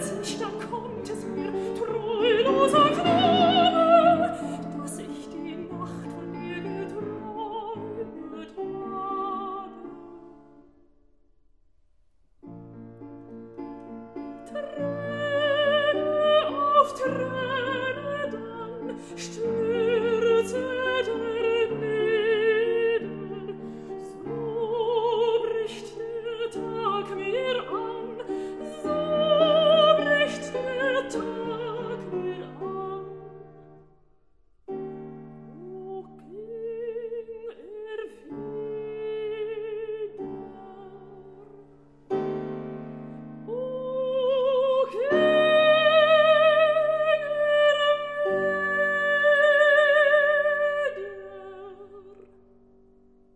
plötzlich, da kommt es mir, treuloser Knabe, dass ich die Nacht von dir geträumet habe. Träne auf Träne